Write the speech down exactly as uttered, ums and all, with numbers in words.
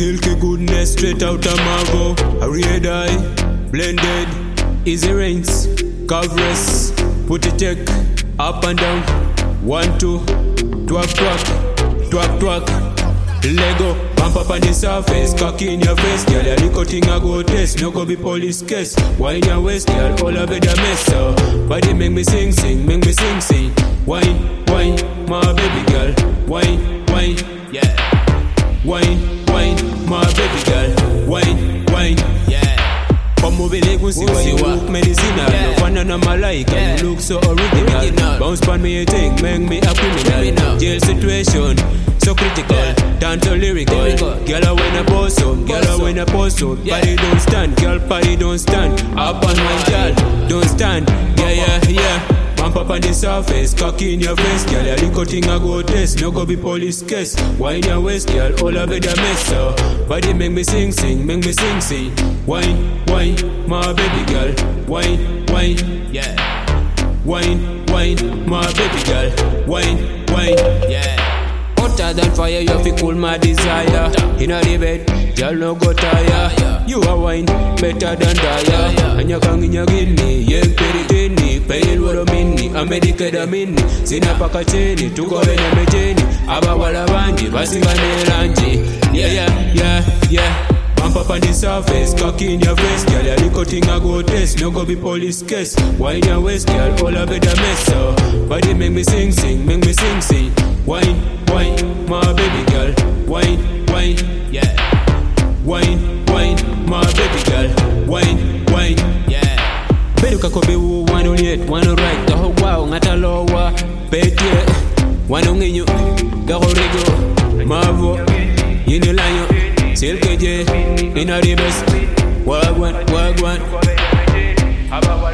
Silky goodness straight out of Margo. A red eye, blended, easy rains, covers, put it check, up and down. One, two, twack, twack, twack, twack. Lego, bump up on the surface, cocky in your face, girl. A little thing I go test, no go be police case. Wine your waist, girl, all of it a mess, so. Body make me sing, sing, make me sing, sing. Wine, wine, my baby girl. Wine, wine, yeah. Wine, wine, my baby girl. Wine, wine, yeah. Come over the pussy, when you look medicinal. No fun on my like, and you look so original. original. Bounce pan me a thing, make me a criminal. criminal. Jail situation, so critical. Yeah. Down to lyrical. lyrical. Girl, I win a boss up, girl, I win a post up. Yeah. Body don't stand, girl, body don't stand. Up on my girl, don't stand. Yeah, yeah, yeah. Bump up on the surface, cocky in your face, girl. A little thing I go test, no go be police case. Wine your waist, girl, all of it a mess, so. Body make me sing, sing, make me sing, sing. Wine, wine, my baby girl. Wine, wine, yeah. Wine, wine, my baby girl. Wine, wine, yeah. Hotter than fire, you have to cool my desire. Inna the bed, girl, no go tire. You a wine, better than dire. And you can in your guinea, yeah, peri tini. Pay what a mini, a medicated a mini. Sina pakacheni, to go in a mejeni. Aba wala banji, basiga nelanji. Yeah, yeah, yeah, yeah. Bump up on the surface, cocky in your face, girl. A little thing I go test, no go be police case. Wine your waist, girl, all of it a mess, so. Body make me sing, sing, make me sing, sing. Wine, wine, my baby girl. Wine, wine, yeah. Wine, wine, my baby girl. Wine, wine, yeah. Beduka kobe wu wanu liet, wanu right. Taho wow, ngata lowa. Pete, wanu nginyo. Garo rigo, mavo. Yini lanyo. Silky J, inna the best. Wagwan, wagwan.